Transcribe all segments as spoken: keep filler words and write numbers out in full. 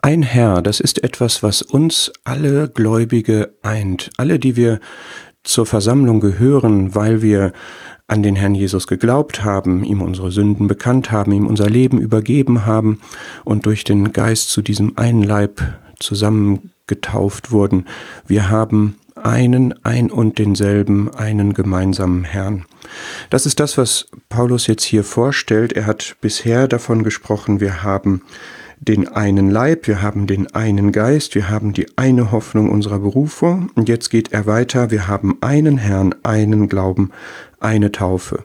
Ein Herr, das ist etwas, was uns alle Gläubige eint. Alle, die wir zur Versammlung gehören, weil wir an den Herrn Jesus geglaubt haben, ihm unsere Sünden bekannt haben, ihm unser Leben übergeben haben und durch den Geist zu diesem einen Leib zusammengetauft wurden. Wir haben einen, ein und denselben, einen gemeinsamen Herrn. Das ist das, was Paulus jetzt hier vorstellt. Er hat bisher davon gesprochen, wir haben den einen Leib, wir haben den einen Geist, wir haben die eine Hoffnung unserer Berufung. Und jetzt geht er weiter, wir haben einen Herrn, einen Glauben, eine Taufe.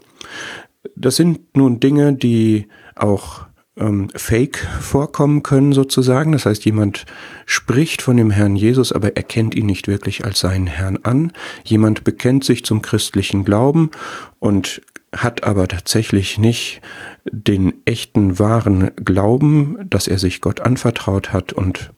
Das sind nun Dinge, die auch ähm, fake vorkommen können sozusagen. Das heißt, jemand spricht von dem Herrn Jesus, aber erkennt ihn nicht wirklich als seinen Herrn an. Jemand bekennt sich zum christlichen Glauben und hat aber tatsächlich nicht den echten, wahren Glauben, dass er sich Gott anvertraut hat und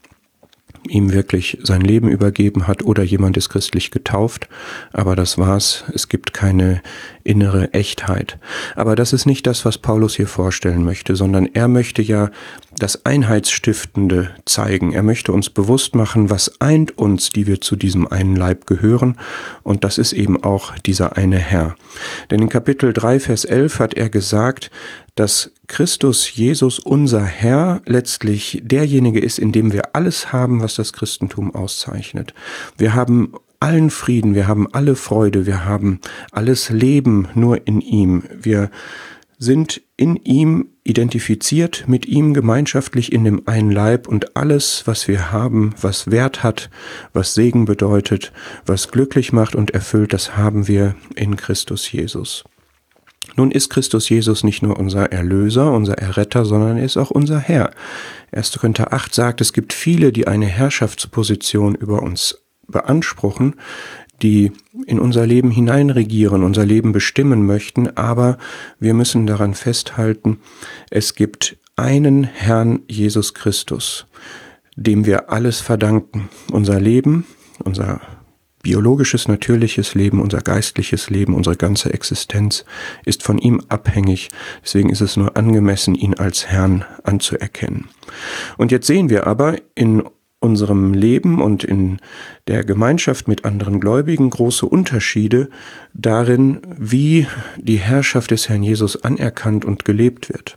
ihm wirklich sein Leben übergeben hat, oder jemand ist christlich getauft, aber das war's. Es gibt keine innere Echtheit. Aber das ist nicht das, was Paulus hier vorstellen möchte, sondern er möchte ja das Einheitsstiftende zeigen. Er möchte uns bewusst machen, was eint uns, die wir zu diesem einen Leib gehören, und das ist eben auch dieser eine Herr. Denn in Kapitel drei, Vers elf hat er gesagt, dass Christus Jesus, unser Herr, letztlich derjenige ist, in dem wir alles haben, was das Christentum auszeichnet. Wir haben allen Frieden, wir haben alle Freude, wir haben alles Leben nur in ihm. Wir sind in ihm identifiziert, mit ihm gemeinschaftlich in dem einen Leib, und alles, was wir haben, was Wert hat, was Segen bedeutet, was glücklich macht und erfüllt, das haben wir in Christus Jesus. Nun ist Christus Jesus nicht nur unser Erlöser, unser Erretter, sondern er ist auch unser Herr. erster Korinther acht sagt, es gibt viele, die eine Herrschaftsposition über uns beanspruchen, die in unser Leben hineinregieren, unser Leben bestimmen möchten, aber wir müssen daran festhalten, es gibt einen Herrn Jesus Christus, dem wir alles verdanken. Unser Leben, unser biologisches, natürliches Leben, unser geistliches Leben, unsere ganze Existenz ist von ihm abhängig. Deswegen ist es nur angemessen, ihn als Herrn anzuerkennen. Und jetzt sehen wir aber in unserem Leben und in der Gemeinschaft mit anderen Gläubigen große Unterschiede darin, wie die Herrschaft des Herrn Jesus anerkannt und gelebt wird.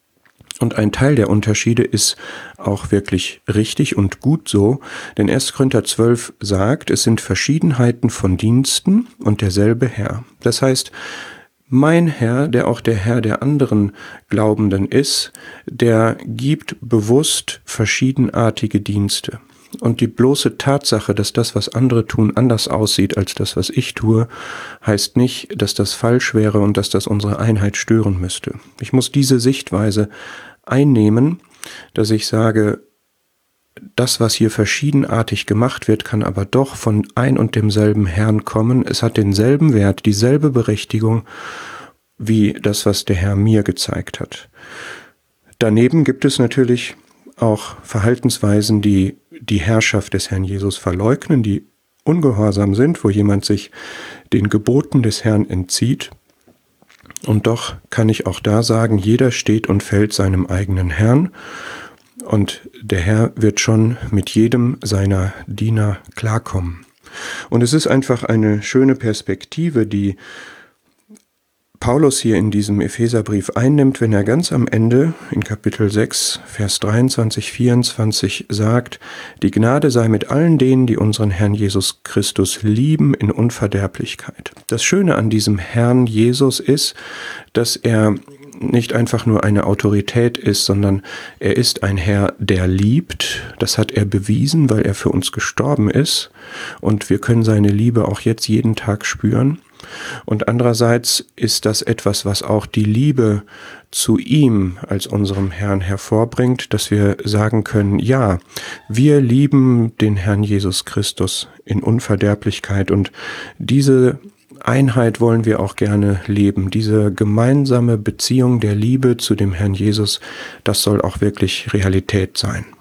Und ein Teil der Unterschiede ist auch wirklich richtig und gut so, denn erster Korinther zwölf sagt, es sind Verschiedenheiten von Diensten und derselbe Herr. Das heißt, mein Herr, der auch der Herr der anderen Glaubenden ist, der gibt bewusst verschiedenartige Dienste. Und die bloße Tatsache, dass das, was andere tun, anders aussieht als das, was ich tue, heißt nicht, dass das falsch wäre und dass das unsere Einheit stören müsste. Ich muss diese Sichtweise einnehmen, dass ich sage, das, was hier verschiedenartig gemacht wird, kann aber doch von ein und demselben Herrn kommen. Es hat denselben Wert, dieselbe Berechtigung wie das, was der Herr mir gezeigt hat. Daneben gibt es natürlich auch Verhaltensweisen, die die Herrschaft des Herrn Jesus verleugnen, die ungehorsam sind, wo jemand sich den Geboten des Herrn entzieht. Und doch kann ich auch da sagen, jeder steht und fällt seinem eigenen Herrn. Und der Herr wird schon mit jedem seiner Diener klarkommen. Und es ist einfach eine schöne Perspektive, die Paulus hier in diesem Epheserbrief einnimmt, wenn er ganz am Ende in Kapitel sechs, Vers dreiundzwanzig, vierundzwanzig sagt, die Gnade sei mit allen denen, die unseren Herrn Jesus Christus lieben in Unverderblichkeit. Das Schöne an diesem Herrn Jesus ist, dass er nicht einfach nur eine Autorität ist, sondern er ist ein Herr, der liebt. Das hat er bewiesen, weil er für uns gestorben ist. Und wir können seine Liebe auch jetzt jeden Tag spüren. Und andererseits ist das etwas, was auch die Liebe zu ihm als unserem Herrn hervorbringt, dass wir sagen können, ja, wir lieben den Herrn Jesus Christus in Unverderblichkeit, und diese Einheit wollen wir auch gerne leben. Diese gemeinsame Beziehung der Liebe zu dem Herrn Jesus, das soll auch wirklich Realität sein.